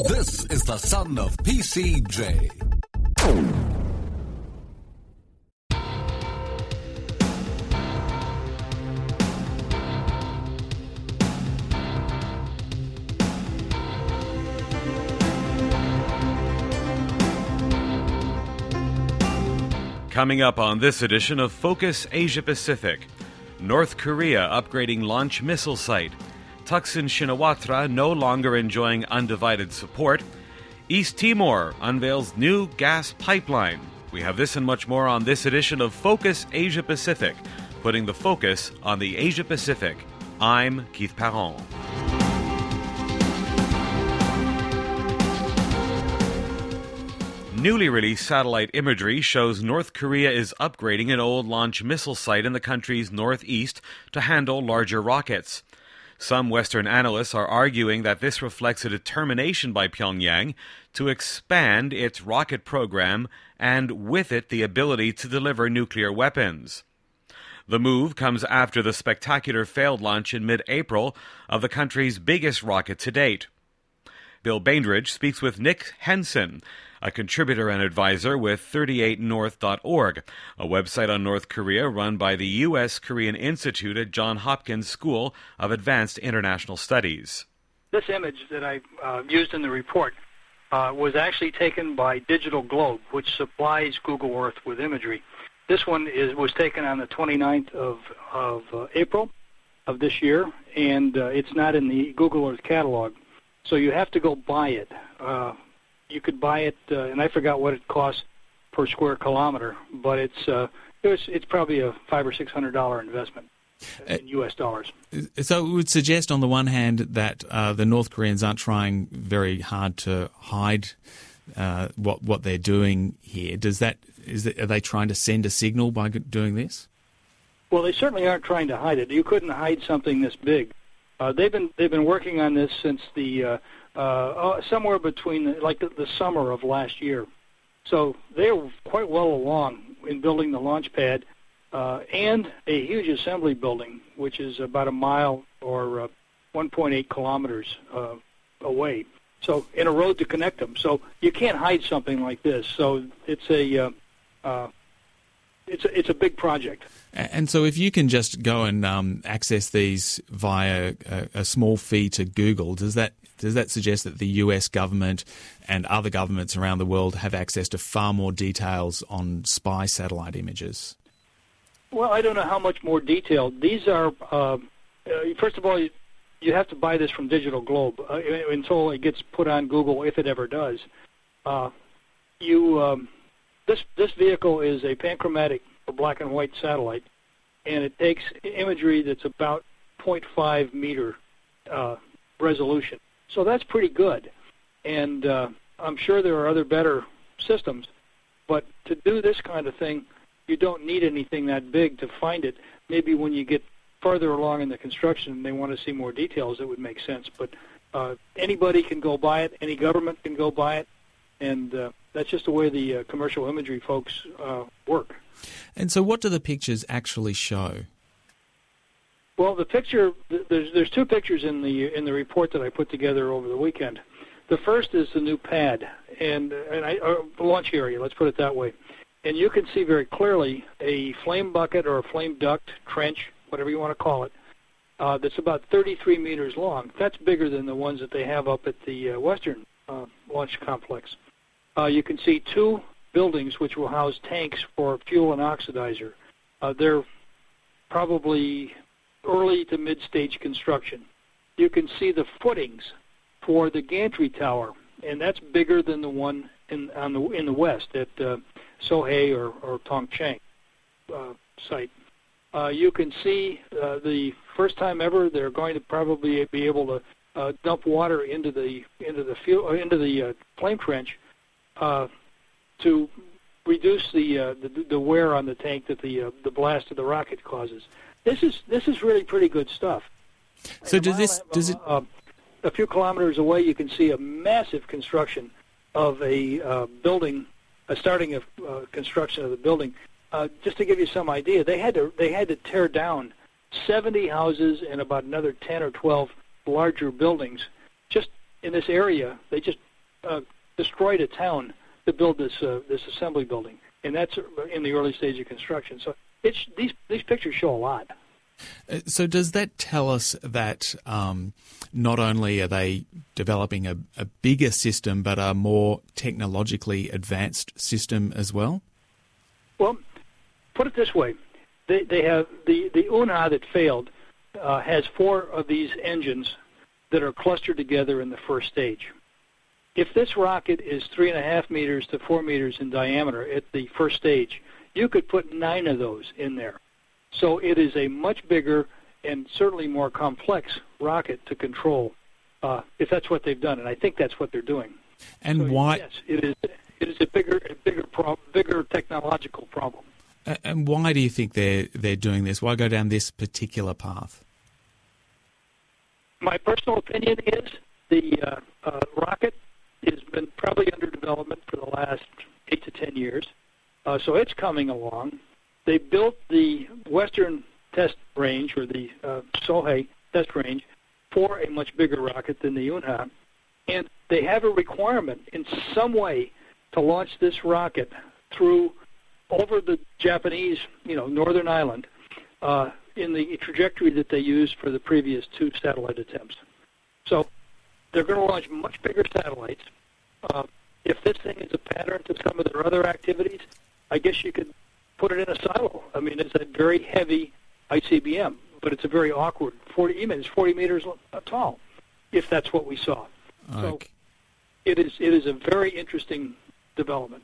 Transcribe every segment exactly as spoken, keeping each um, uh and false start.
This is the son of P C J. Coming up on this edition of Focus Asia Pacific, North Korea upgrading launch missile site, Thaksin Shinawatra no longer enjoying undivided support, East Timor unveils new gas pipeline. We have this and much more on this edition of Focus Asia Pacific, putting the focus on the Asia Pacific. I'm Keith Parron. Newly released satellite imagery shows North Korea is upgrading an old launch missile site in the country's northeast to handle larger rockets. Some Western analysts are arguing that this reflects a determination by Pyongyang to expand its rocket program and with it the ability to deliver nuclear weapons. The move comes after the spectacular failed launch in mid-April of the country's biggest rocket to date. Bill Bainbridge speaks with Nick Henson, a contributor and advisor with thirty-eight north dot org, a website on North Korea run by the U S Korean Institute at Johns Hopkins School of Advanced International Studies. This image that I uh, used in the report uh, was actually taken by Digital Globe, which supplies Google Earth with imagery. This one is was taken on the twenty-ninth of, of uh, April of this year, and uh, it's not in the Google Earth catalog. So you have to go buy it. Uh, you could buy it, uh, and I forgot what it costs per square kilometer, but it's uh, it was, it's probably a five or six hundred dollar investment in U S dollars. So it would suggest, on the one hand, that uh, the North Koreans aren't trying very hard to hide uh, what what they're doing here. Does that is that, are they trying to send a signal by doing this? Well, they certainly aren't trying to hide it. You couldn't hide something this big. Uh, they've been they've been working on this since the uh, uh, somewhere between the, like the, the summer of last year. So they're quite well along in building the launch pad uh, and a huge assembly building, which is about a mile or uh, one point eight kilometers uh, away. So in a road to connect them. So you can't hide something like this. So it's a uh, uh, it's a, it's a big project. And so if you can just go and um, access these via a, a small fee to Google, does that does that suggest that the U S government and other governments around the world have access to far more details on spy satellite images? Well, I don't know how much more detail. These are, uh, uh, first of all, you, you have to buy this from Digital Globe uh, until it gets put on Google, if it ever does. Uh, you um, this this vehicle is a panchromatic or black and white satellite, and it takes imagery that's about zero point five meter uh, resolution. So that's pretty good, and uh, I'm sure there are other better systems, but to do this kind of thing, you don't need anything that big to find it. Maybe when you get further along in the construction and they want to see more details, it would make sense, but uh, anybody can go buy it, any government can go buy it, and uh, that's just the way the uh, commercial imagery folks uh, work. And so what do the pictures actually show? Well, the picture, there's there's two pictures in the in the report that I put together over the weekend. The first is the new pad and and I, or launch area, let's put it that way. And you can see very clearly a flame bucket or a flame duct, trench, whatever you want to call it, uh, that's about thirty-three meters long. That's bigger than the ones that they have up at the uh, Western uh, Launch Complex. Uh, you can see two buildings which will house tanks for fuel and oxidizer. Uh, they're probably early to mid-stage construction. You can see the footings for the gantry tower, and that's bigger than the one in on the in the west at uh, Sohae or, or Tongcheng uh, site. Uh, you can see uh, the first time ever they're going to probably be able to uh, dump water into the into the fuel into the uh, flame trench uh, to reduce the, uh, the the wear on the tank that the uh, the blast of the rocket causes. This is this is really pretty good stuff. So does this does it? Uh, a few kilometers away, you can see a massive construction of a uh, building, a starting of uh, construction of the building. Uh, just to give you some idea, they had to they had to tear down seventy houses and about another ten or twelve larger buildings just in this area. They just uh, destroyed a town to build this uh, this assembly building, and that's in the early stage of construction. So it's, these these pictures show a lot. Uh, so does that tell us that um, not only are they developing a, a bigger system, but a more technologically advanced system as well? Well, put it this way: they they have the the Unha that failed uh, has four of these engines that are clustered together in the first stage. If this rocket is three and a half meters to four meters in diameter at the first stage, you could put nine of those in there. So it is a much bigger and certainly more complex rocket to control, uh, if that's what they've done, and I think that's what they're doing. And so, why? Yes, it is. It is a bigger, a bigger, pro- bigger technological problem. Uh, and why do you think they're they're doing this? Why go down this particular path? My personal opinion is the uh, uh, rocket has been probably under development for the last eight to ten years, uh, so it's coming along. They built the Western Test Range, or the uh, Sohae Test Range, for a much bigger rocket than the Unha, and they have a requirement in some way to launch this rocket through over the Japanese, you know, northern island, uh, in the trajectory that they used for the previous two satellite attempts. So they're going to launch much bigger satellites. Uh, if this thing is a pattern to some of their other activities, I guess you could put it in a silo. I mean, it's a very heavy I C B M, but it's a very awkward forty. Even it's forty meters tall, if that's what we saw. Okay. So it is. It is a very interesting development.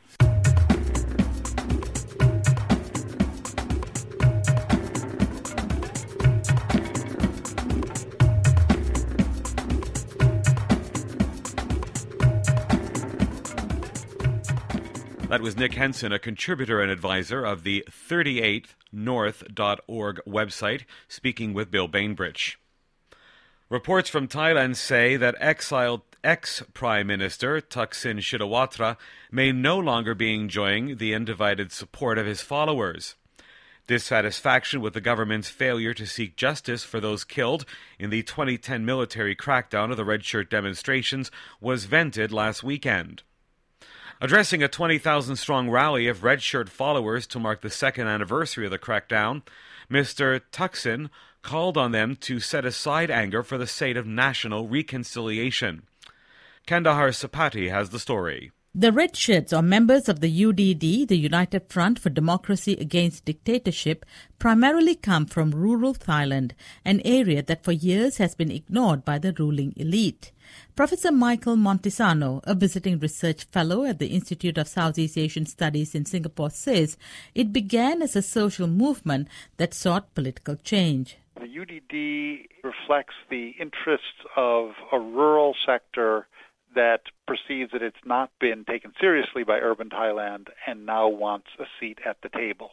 That was Nick Henson, a contributor and advisor of the thirty-eighth north dot org website, speaking with Bill Bainbridge. Reports from Thailand say that exiled ex-Prime Minister Thaksin Shinawatra may no longer be enjoying the undivided support of his followers. Dissatisfaction with the government's failure to seek justice for those killed in the twenty ten military crackdown of the Red Shirt demonstrations was vented last weekend. Addressing a twenty thousand strong rally of Red Shirt followers to mark the second anniversary of the crackdown, Mister Thaksin called on them to set aside anger for the sake of national reconciliation. Kandahar Sapati has the story. The Red Shirts, or members of the U D D, the United Front for Democracy Against Dictatorship, primarily come from rural Thailand, an area that for years has been ignored by the ruling elite. Professor Michael Montesano, a visiting research fellow at the Institute of Southeast Asian Studies in Singapore, says it began as a social movement that sought political change. The U D D reflects the interests of a rural sector that perceives that it's not been taken seriously by urban Thailand and now wants a seat at the table.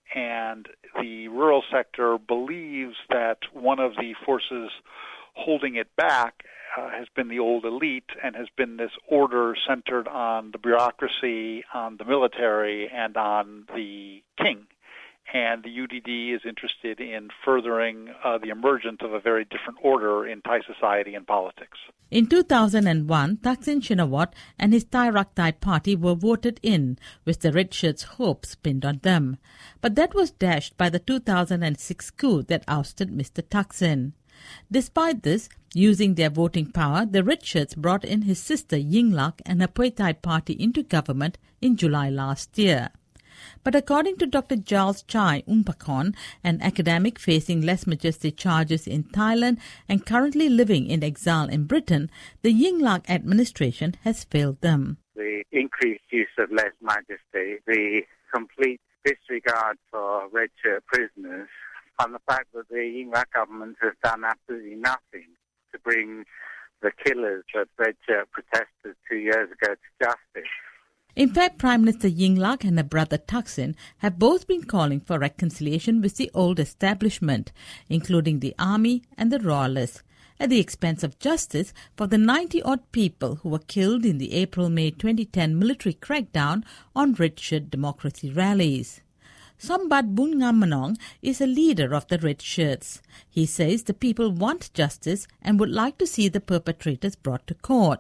And the rural sector believes that one of the forces holding it back uh, has been the old elite and has been this order centered on the bureaucracy, on the military, and on the king. And the U D D is interested in furthering uh, the emergence of a very different order in Thai society and politics. In two thousand one, Thaksin Shinawatra and his Thai Raktai party were voted in, with the Red Shirts' hopes pinned on them. But that was dashed by the two thousand six coup that ousted Mister Thaksin. Despite this, using their voting power, the Red Shirts brought in his sister Yingluck and her Pheu Thai party into government in July last year. But according to Doctor Giles Chai Umpakon, an academic facing less majesty charges in Thailand and currently living in exile in Britain, the Yingluck administration has failed them. The increased use of less majesty, the complete disregard for red shirt prisoners, and the fact that the Yingluck government has done absolutely nothing to bring the killers of red shirt protesters two years ago to justice. In fact, Prime Minister Yingluck and her brother Thaksin have both been calling for reconciliation with the old establishment, including the army and the royalists, at the expense of justice for the ninety-odd people who were killed in the April-May twenty ten military crackdown on Red Shirt democracy rallies. Sombat Bungamanong is a leader of the Red Shirts. He says the people want justice and would like to see the perpetrators brought to court. The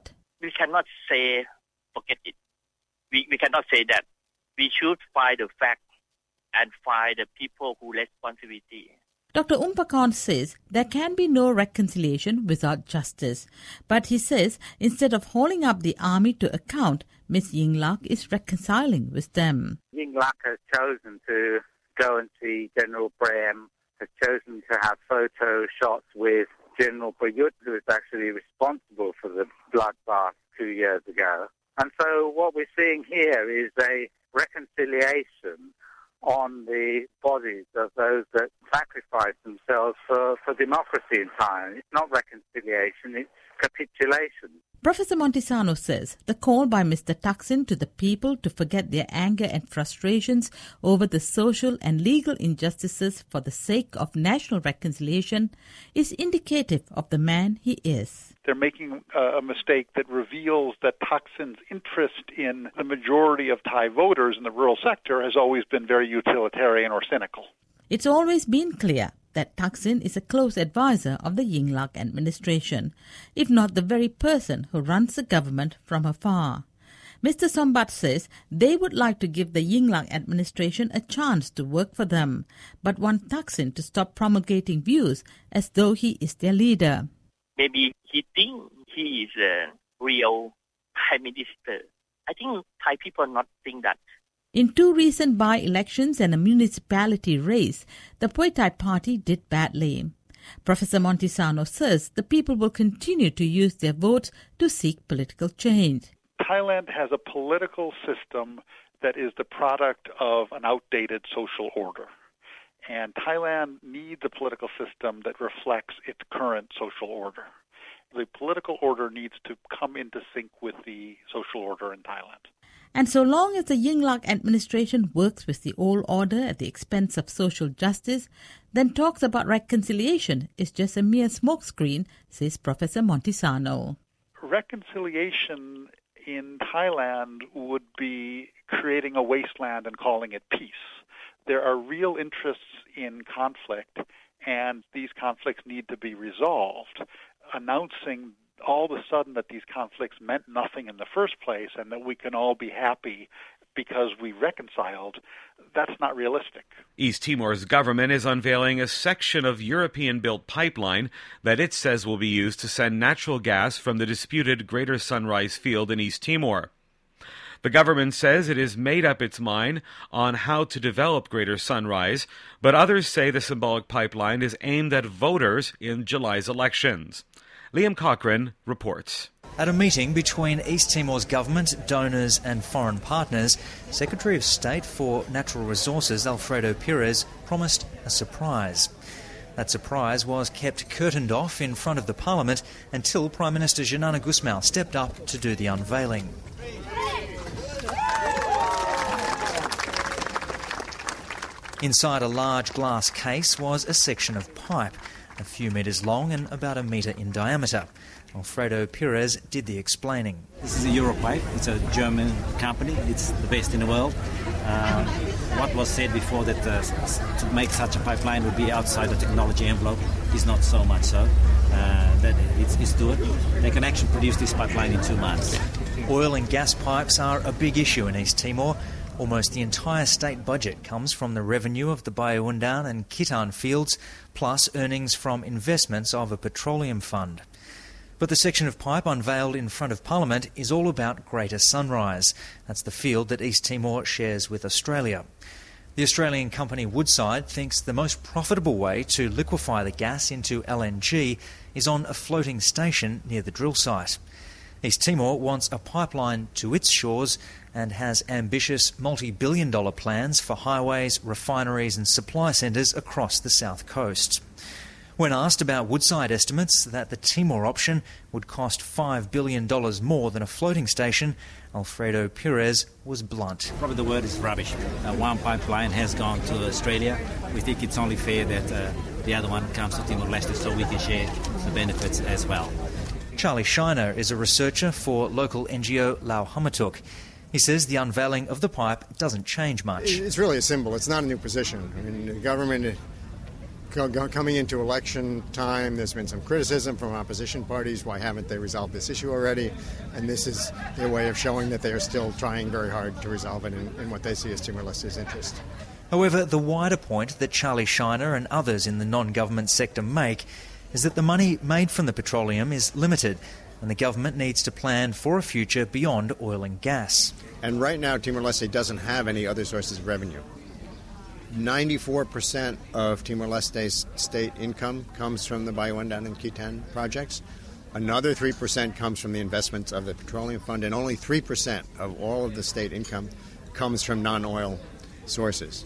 we cannot say, forget it. We, we cannot say that. We should find the fact and find the people who responsibility. Doctor Umpakorn says there can be no reconciliation without justice. But he says instead of holding up the army to account, Miss Yingluck is reconciling with them. Yingluck has chosen to go and see General Brahm, has chosen to have photo shots with General Prayut, who is actually responsible for the bloodbath two years ago. And so what we're seeing here is a reconciliation on the bodies of those that sacrificed themselves for, for democracy in Thailand. It's not reconciliation, it's capitulation. Professor Montesano says the call by Mister Thaksin to the people to forget their anger and frustrations over the social and legal injustices for the sake of national reconciliation is indicative of the man he is. They're making a mistake that reveals that Thaksin's interest in the majority of Thai voters in the rural sector has always been very utilitarian or cynical. It's always been clear that Thaksin is a close advisor of the Yingluck administration, if not the very person who runs the government from afar. Mister Sombat says they would like to give the Yingluck administration a chance to work for them, but want Thaksin to stop promulgating views as though he is their leader. Maybe he thinks he is a real prime minister. I think Thai people not think that. In two recent by-elections and a municipality race, the Pheu Thai party did badly. Professor Montesano says the people will continue to use their votes to seek political change. Thailand has a political system that is the product of an outdated social order. And Thailand needs a political system that reflects its current social order. The political order needs to come into sync with the social order in Thailand. And so long as the Yingluck administration works with the old order at the expense of social justice, then talks about reconciliation is just a mere smokescreen, says Professor Montesano. Reconciliation in Thailand would be creating a wasteland and calling it peace. There are real interests in conflict, and these conflicts need to be resolved. Announcing all of a sudden that these conflicts meant nothing in the first place and that we can all be happy because we reconciled, that's not realistic. East Timor's government is unveiling a section of European-built pipeline that it says will be used to send natural gas from the disputed Greater Sunrise field in East Timor. The government says it has made up its mind on how to develop Greater Sunrise, but others say the symbolic pipeline is aimed at voters in July's elections. Liam Cochrane reports. At a meeting between East Timor's government, donors and foreign partners, Secretary of State for Natural Resources Alfredo Pires promised a surprise. That surprise was kept curtained off in front of the Parliament until Prime Minister Xanana Gusmao stepped up to do the unveiling. Inside a large glass case was a section of pipe, a few metres long and about a metre in diameter. Alfredo Pires did the explaining. This is a Europipe. It's a German company. It's the best in the world. Uh, what was said before that uh, to make such a pipeline would be outside the technology envelope is not so much so. Uh, that it's, it's good. They can actually produce this pipeline in two months. Oil and gas pipes are a big issue in East Timor. Almost the entire state budget comes from the revenue of the Bayu-Undan and Kitan fields, plus earnings from investments of a petroleum fund. But the section of pipe unveiled in front of Parliament is all about Greater Sunrise. That's the field that East Timor shares with Australia. The Australian company Woodside thinks the most profitable way to liquefy the gas into L N G is on a floating station near the drill site. East Timor wants a pipeline to its shores and has ambitious multi-billion dollar plans for highways, refineries and supply centres across the south coast. When asked about Woodside estimates that the Timor option would cost five billion dollars more than a floating station, Alfredo Pires was blunt. Probably the word is rubbish. Uh, one pipeline has gone to Australia. We think it's only fair that uh, the other one comes to Timor-Leste so we can share the benefits as well. Charlie Shiner is a researcher for local N G O Lau Hamatuk. He says the unveiling of the pipe doesn't change much. It's really a symbol. It's not a new position. I mean, the government coming into election time, there's been some criticism from opposition parties. Why haven't they resolved this issue already? And this is their way of showing that they are still trying very hard to resolve it in, in what they see as Timor-Leste's interest. However, the wider point that Charlie Shiner and others in the non-government sector make is that the money made from the petroleum is limited, and the government needs to plan for a future beyond oil and gas. And right now, Timor-Leste doesn't have any other sources of revenue. ninety-four percent of Timor-Leste's state income comes from the Bayu-Undan and Khitan projects. Another three percent comes from the investments of the Petroleum Fund, and only three percent of all of the state income comes from non-oil sources.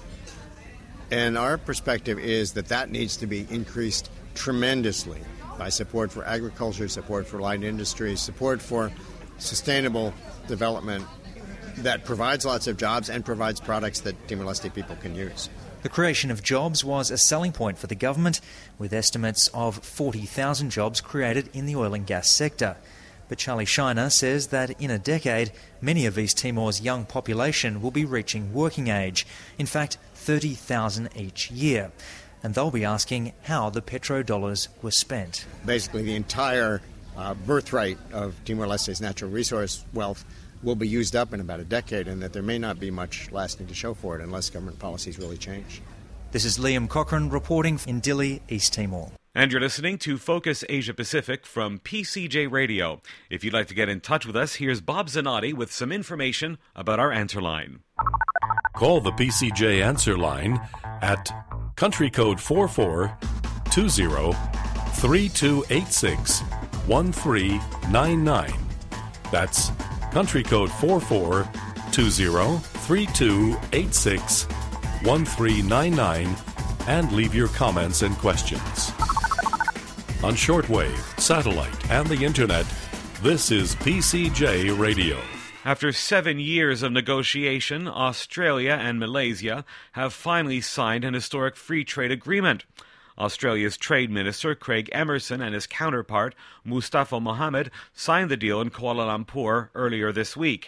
And our perspective is that that needs to be increased tremendously by support for agriculture, support for light industry, support for sustainable development that provides lots of jobs and provides products that Timor-Leste people can use. The creation of jobs was a selling point for the government, with estimates of forty thousand jobs created in the oil and gas sector. But Charlie Shiner says that in a decade, many of East Timor's young population will be reaching working age. In fact, thirty thousand each year. And they'll be asking how the petrodollars were spent. Basically, the entire uh, birthright of Timor-Leste's natural resource wealth will be used up in about a decade, and that there may not be much lasting to show for it unless government policies really change. This is Liam Cochrane reporting in Dili, East Timor. And you're listening to Focus Asia Pacific from P C J Radio. If you'd like to get in touch with us, here's Bob Zanotti with some information about our answer line. Call the P C J answer line at country code four four two zero three two eight six one three nine nine. That's country code four four two zero three two eight six one three nine nine and leave your comments and questions. On shortwave, satellite, and the internet, this is P C J Radio. After seven years of negotiation, Australia and Malaysia have finally signed an historic free trade agreement. Australia's Trade Minister Craig Emerson and his counterpart Mustafa Mohamed signed the deal in Kuala Lumpur earlier this week.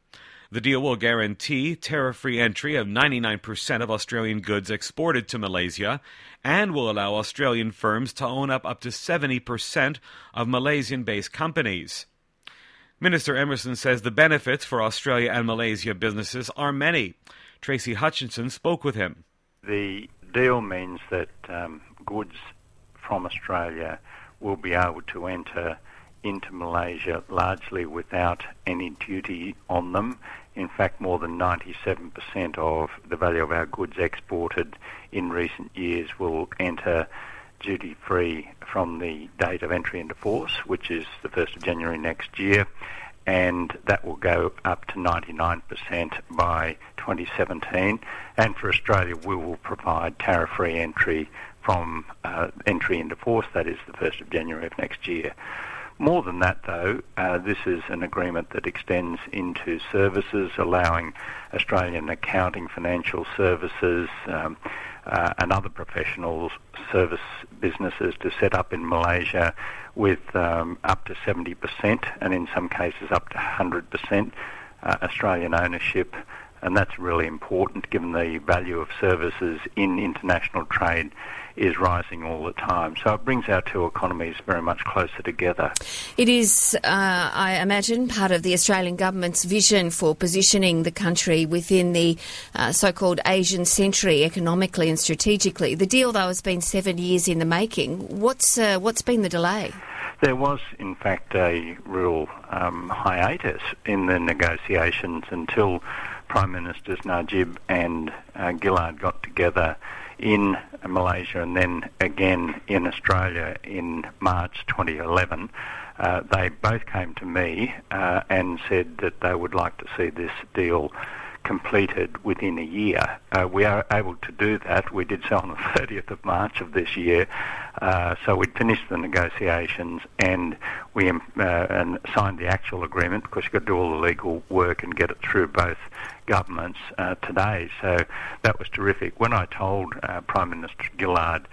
The deal will guarantee tariff-free entry of ninety-nine percent of Australian goods exported to Malaysia and will allow Australian firms to own up up to seventy percent of Malaysian-based companies. Minister Emerson says the benefits for Australia and Malaysia businesses are many. Tracy Hutchinson spoke with him. The deal means that um, goods from Australia will be able to enter into Malaysia largely without any duty on them. In fact, more than ninety-seven percent of the value of our goods exported in recent years will enter duty-free from the date of entry into force, which is the first of January next year, and that will go up to ninety-nine percent by twenty seventeen. And for Australia, we will provide tariff-free entry from uh, entry into force, that is the first of January of next year. More than that, though, uh, this is an agreement that extends into services, allowing Australian accounting, financial services, um, uh, and other professional service businesses to set up in Malaysia with um, up to seventy percent, and in some cases up to one hundred percent uh, Australian ownership. And that's really important given the value of services in international trade is rising all the time. So it brings our two economies very much closer together. It is, uh, I imagine, part of the Australian government's vision for positioning the country within the uh, so-called Asian century economically and strategically. The deal, though, has been seven years in the making. What's, uh, what's been the delay? There was, in fact, a real um, hiatus in the negotiations until Prime Ministers Najib and uh, Gillard got together in Malaysia and then again in Australia in March twenty eleven. Uh, they both came to me uh, and said that they would like to see this deal completed within a year. Uh, we are able to do that. We did so on the thirtieth of March of this year. Uh, so we'd finished the negotiations and we um, uh, and signed the actual agreement, because you've got to do all the legal work and get it through both governments uh, today. So that was terrific. When I told uh, Prime Minister Gillard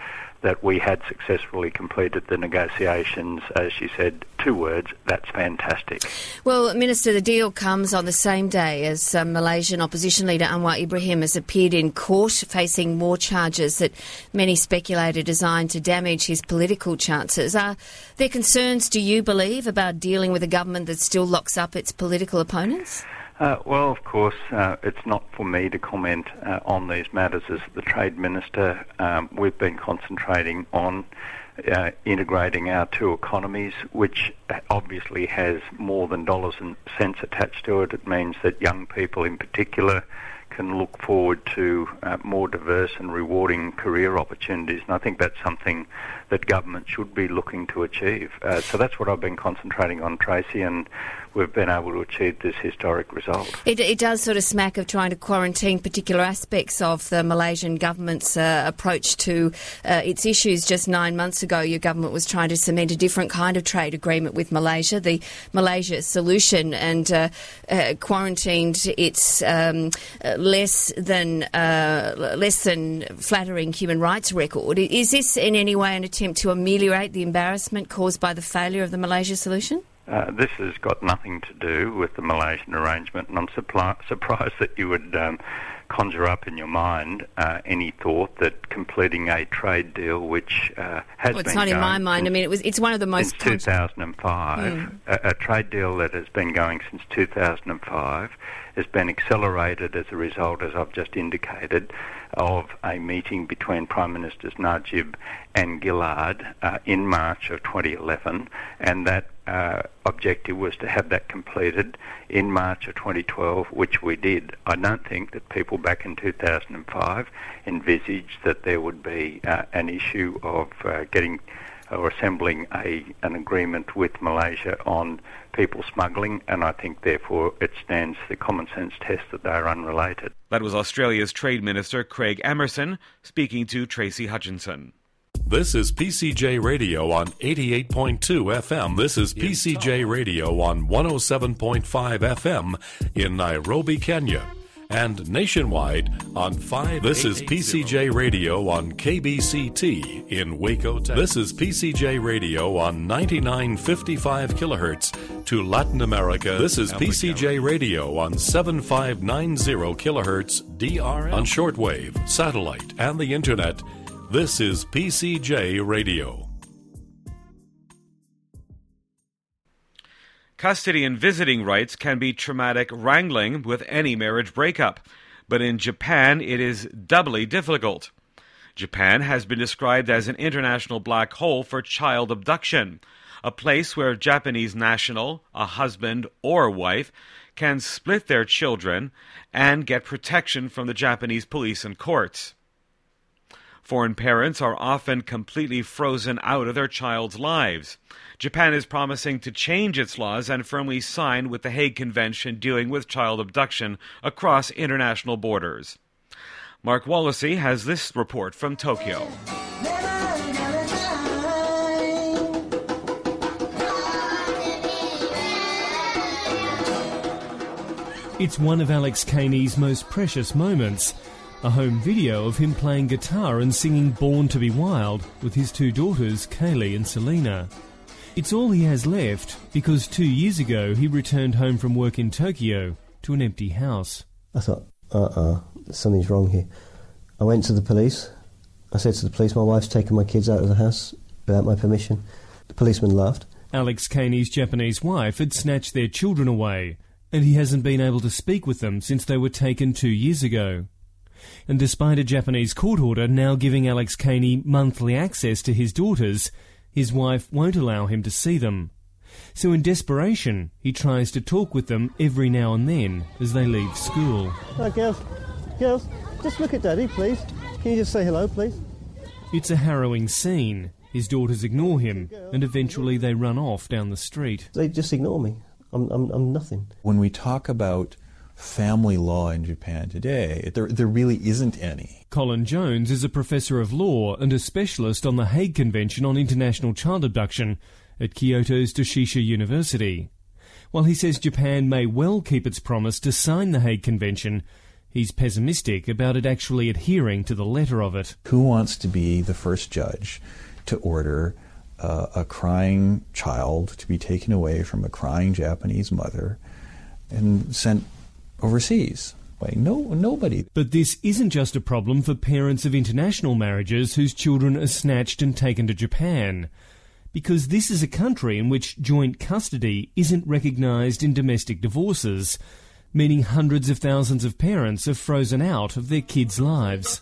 that we had successfully completed the negotiations. As she said, two words, that's fantastic. Well, Minister, the deal comes on the same day as um, Malaysian opposition leader Anwar Ibrahim has appeared in court facing more charges that many speculate are designed to damage his political chances. Are there concerns, do you believe, about dealing with a government that still locks up its political opponents? Uh, well, of course, uh, it's not for me to comment uh, on these matters as the Trade Minister. Um, we've been concentrating on uh, integrating our two economies, which obviously has more than dollars and cents attached to it. It means that young people in particular can look forward to uh, more diverse and rewarding career opportunities, and I think that's something that government should be looking to achieve. Uh, so that's what I've been concentrating on, Tracy, and we've been able to achieve this historic result. It, it does sort of smack of trying to quarantine particular aspects of the Malaysian government's uh, approach to uh, its issues. Just nine months ago, your government was trying to cement a different kind of trade agreement with Malaysia, the Malaysia Solution, and uh, uh, quarantined its um, uh, less than uh, less than flattering human rights record. Is this in any way an attempt to ameliorate the embarrassment caused by the failure of the Malaysia Solution? Uh, this has got nothing to do with the Malaysian arrangement, and I'm suppli- surprised that you would um, conjure up in your mind uh, any thought that completing a trade deal which uh, has well, it's been not in my going mind. I mean, it was. It's one of the most since two thousand five. Mm. A, a trade deal that has been going since two thousand five has been accelerated as a result, as I've just indicated, of a meeting between Prime Ministers Najib and Gillard uh, in March of twenty eleven, and that uh, objective was to have that completed in March of twenty twelve, which we did. I don't think that people back in two thousand five envisaged that there would be uh, an issue of uh, getting or assembling a an agreement with Malaysia on people smuggling, and I think therefore it stands the common sense test that they are unrelated. That was Australia's Trade Minister Craig Emerson speaking to Tracy Hutchinson. This is P C J Radio on eighty-eight point two F M. This is P C J Radio on one oh seven point five F M in Nairobi, Kenya. And nationwide on five. This is P C J Radio on K B C T in Waco, Texas. This is P C J Radio on ninety-nine fifty-five kilohertz to Latin America. This is P C J Radio on seventy-five ninety kilohertz D R M on shortwave, satellite, and the internet. This is P C J Radio. Custody and visiting rights can be traumatic wrangling with any marriage breakup, but in Japan it is doubly difficult. Japan has been described as an international black hole for child abduction, a place where a Japanese national, a husband or wife, can split their children and get protection from the Japanese police and courts. Foreign parents are often completely frozen out of their child's lives. Japan is promising to change its laws and firmly sign with the Hague Convention dealing with child abduction across international borders. Mark Wallacey has this report from Tokyo. It's one of Alex Caney's most precious moments. A home video of him playing guitar and singing Born to be Wild with his two daughters, Kaylee and Selena. It's all he has left because two years ago he returned home from work in Tokyo to an empty house. I thought, uh-uh, something's wrong here. I went to the police. I said to the police, my wife's taken my kids out of the house without my permission. The policeman laughed. Alex Caney's Japanese wife had snatched their children away, and he hasn't been able to speak with them since they were taken two years ago. And despite a Japanese court order now giving Alex Caney monthly access to his daughters, his wife won't allow him to see them. So in desperation, he tries to talk with them every now and then as they leave school. Oh, girls, girls, just look at Daddy, please. Can you just say hello, please? It's a harrowing scene. His daughters ignore him, and eventually they run off down the street. They just ignore me. I'm, I'm, I'm nothing. When we talk about family law in Japan today, there there really isn't any. Colin Jones is a professor of law and a specialist on the Hague Convention on International Child Abduction at Kyoto's Doshisha University. While he says Japan may well keep its promise to sign the Hague Convention, He's pessimistic about it actually adhering to the letter of it. Who wants to be the first judge to order uh, a crying child to be taken away from a crying Japanese mother and sent overseas? Like, no, nobody. But this isn't just a problem for parents of international marriages whose children are snatched and taken to Japan, because this is a country in which joint custody isn't recognised in domestic divorces, meaning hundreds of thousands of parents are frozen out of their kids' lives.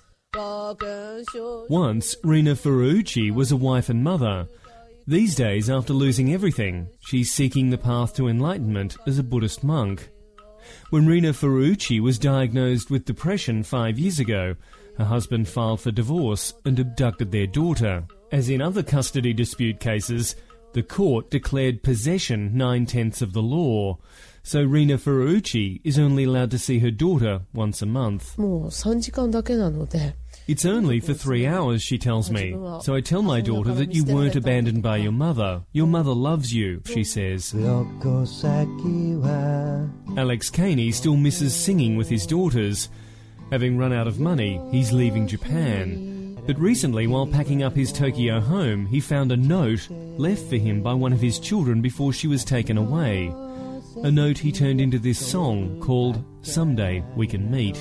Once, Rina Furuuchi was a wife and mother. These days, after losing everything, she's seeking the path to enlightenment as a Buddhist monk. When Rina Furuuchi was diagnosed with depression five years ago, her husband filed for divorce and abducted their daughter. As in other custody dispute cases, the court declared possession nine-tenths of the law, so Rina Furuuchi is only allowed to see her daughter once a month. It's only for three hours, she tells me, so I tell my daughter that you weren't abandoned by your mother. Your mother loves you, she says. Alex Caney still misses singing with his daughters. Having run out of money, he's leaving Japan. But recently, while packing up his Tokyo home, he found a note left for him by one of his children before she was taken away. A note he turned into this song called Someday We Can Meet.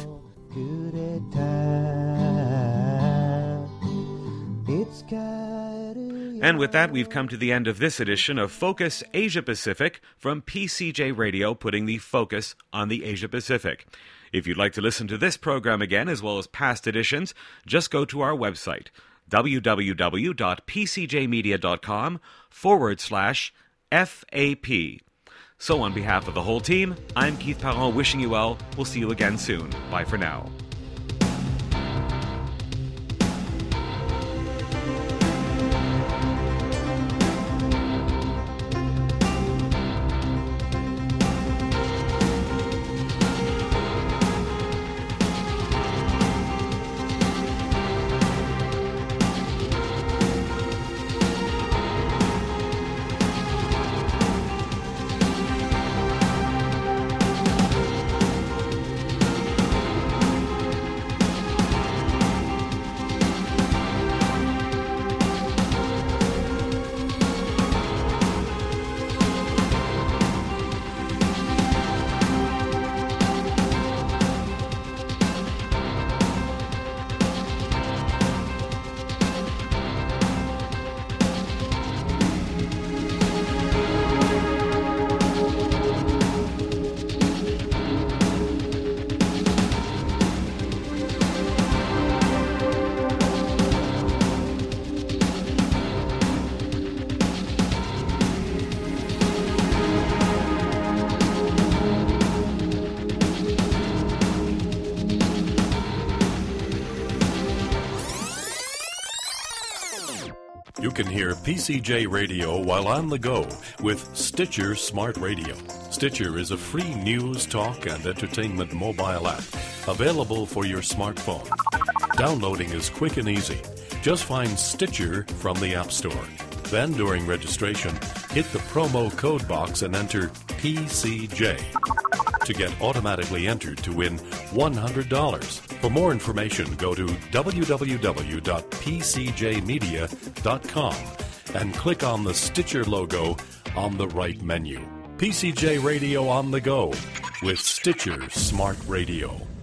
And with that, we've come to the end of this edition of Focus Asia Pacific from P C J Radio, putting the focus on the Asia Pacific. If you'd like to listen to this program again, as well as past editions, just go to our website, www.pcjmedia.com forward slash FAP. So on behalf of the whole team, I'm Keith Parent wishing you well. We'll see you again soon. Bye for now. You can hear P C J Radio while on the go with Stitcher Smart Radio. Stitcher is a free news, talk, and entertainment mobile app available for your smartphone. Downloading is quick and easy. Just find Stitcher from the App Store. Then, during registration, hit the promo code box and enter P C J to get automatically entered to win one hundred dollars. For more information, go to w w w dot p c j media dot com and click on the Stitcher logo on the right menu. P C J Radio on the go with Stitcher Smart Radio.